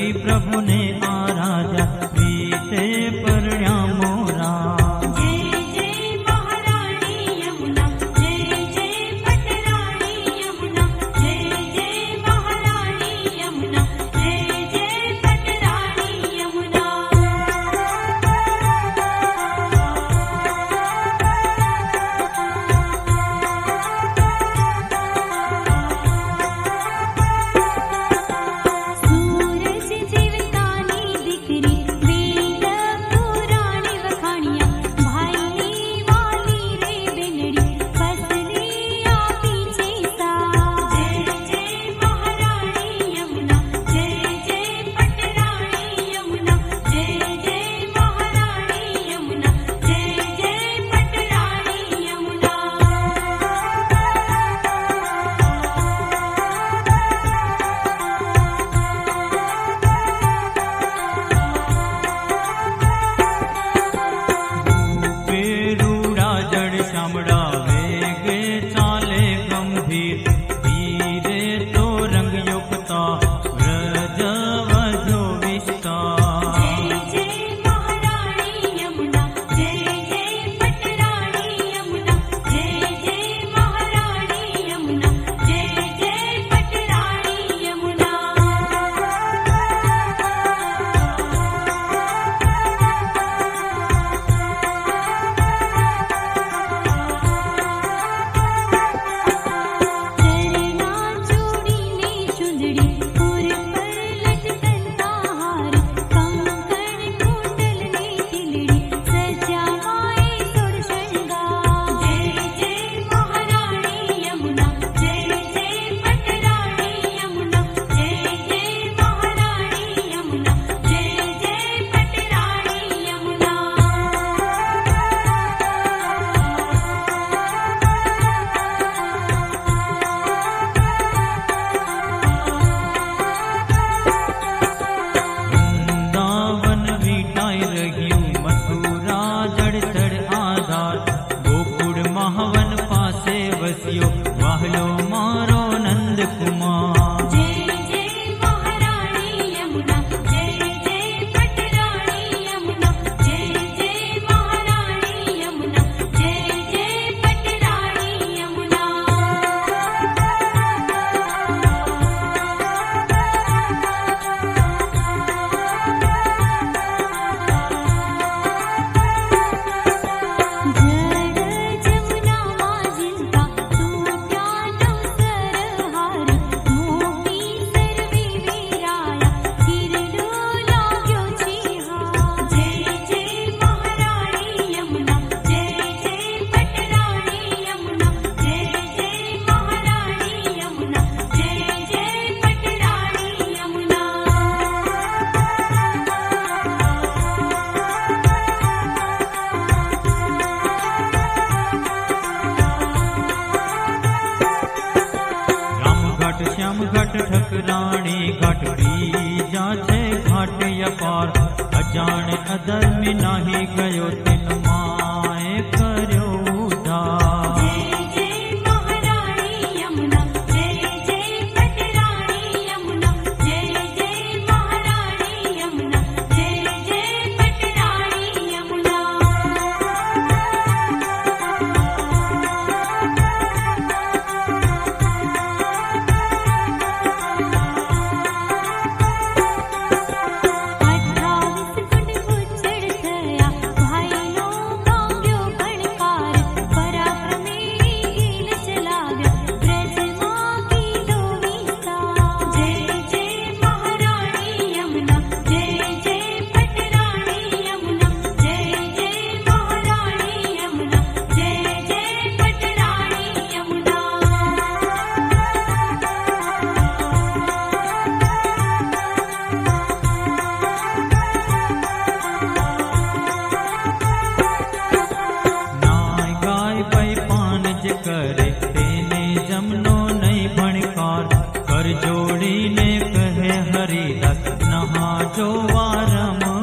प्रभु ने आराध्या प्रीते परण्या मोरा। जय जय महारानी यमुना, जय जय पटरानी यमुना, जय जय महारानी यमुना, जय जय पटरानी यमुना। सूरज जीवतानी दिकरी वेद पुराणी वखाणिया, भाईली वाली रे बेनड़ी फसली आ पीछे सा। जय जय महारानी यमुना, जय जय पटरानी यमुना, जय जय महारानी यमुना, जय जय पटरानी यमुना। पेरूड़ा जड़ शामड़ा वेगे चाले गंभीर, धीरे तो रंग युक्ता व्रज वधो विस्तार। जय जय महारानी यमुना, जय जय पटरानी यमुना, जय जय महारानी यमुना, जय जय पटरानी यमुना। चरना चूड़ी ने चुंदड़ी पुर पर लटकता हार, कंकण कुंडल ने तिलड़ी सजा माए सुर श्रृंगार। जय जय महारानी यमुना, जय जय पटरानी यमुना, जय जय महारानी यमुना, जय जय पटरानी यमुना। वृंदावन वीटाई रहियो मथुरा जड़ चढ़ आधार, गोकुड़ महावन पासे वसियो वाहलो मारो नंद कुमार। जय जय महारानी यमुना, जय जय पटरानी यमुना, जय जय महारानी यमुना, जय जय पटरानी यमुना। जड़ जमुना माजिंता तूट्या नवसरहार, मोही सर्वे वीराया हिरडो लाग्यो छिहार। जय जय महारानी यमुना, जय जय पटरानी यमुना, जय जय महारानी यमुना, जय जय पटरानी यमुना। राम घाट श्याम घाट ठकराणी घाट बीजा छे घाट अपार, अजाण अधर्मी नाही गयो तिन माए कर्यो उद्धार। जय जय महारानी यमुना, जय जय पटरानी यमुना, जय जय महारानी यमुना, जय जय पटरानी यमुना। जोड़ीने कहे हरिदास नहा जो वारम